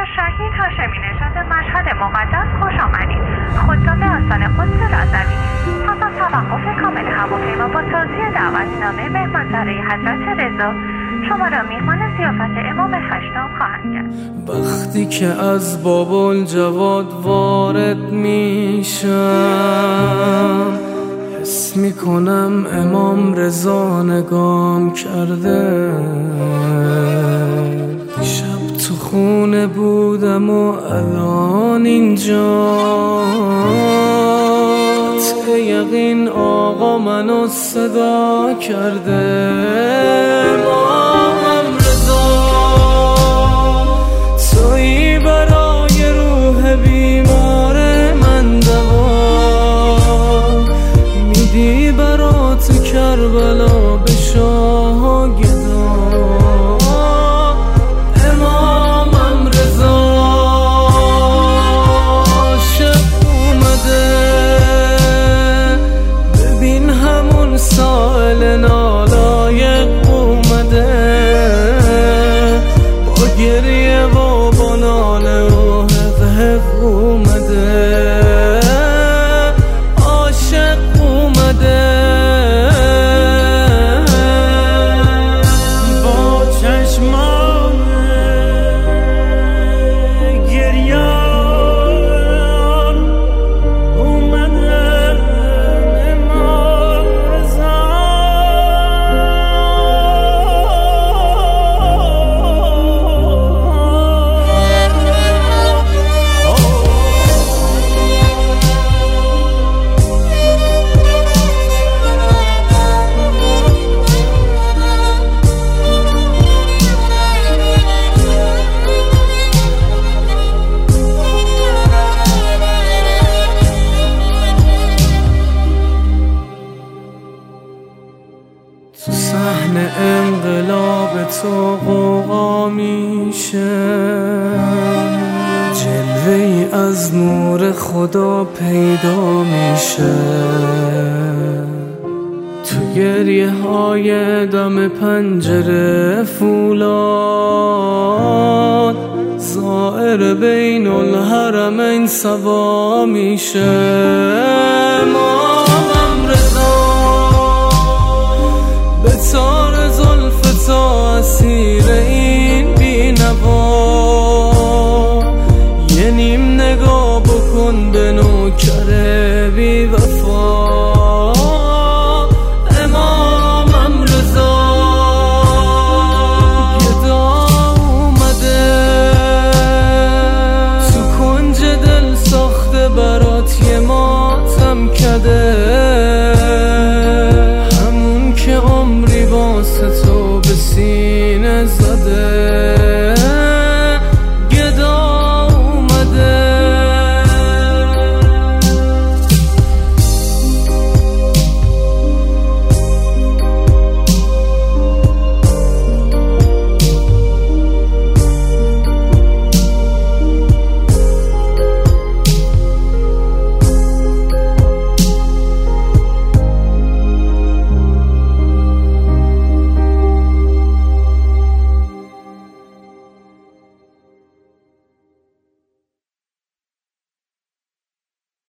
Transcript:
شهین هاشمی نژاد مشهد مقدس خوش آمدید. خودساز آستان قدس رضوی پس از توقف کامل هواپیما با توزیع دعوتنامه مهمانسرای حضرت رضا شما را میهمان ضیافت امام هشتم خواهند کرد. وقتی که از باب الجواد وارد میشم حس میکنم امام رضا نگام کرده. شب تو خونه بودم و الان اینجاست. یقین آقا منو صدا کرده. امام رضا تویی برای روح بیمار من دوا. میدی برات کربلا به شاه گدا. امامم رضا شب اومده. ببین همون سائل نالایق اومده. با گریه و با ناله و حق حق اومده. عاشق اومده. با چشمان گریان اومده. امام رضا تو صحن انقلاب تو غوغا میشه. جلوه ای از نور خدا پیدا میشه. تو گریه های دم پنجره فولاد زائر بین الحرمین سوا میشه. امام رضا به تار زلف تا اسیر این بینوا. یه نیم نگاه بکن به نوکر بی وفا. امامم رضا گدا اومده. تو کنج دل ساخته برات یه ماتم کده. همون که عمری واسه تو به سینه زده.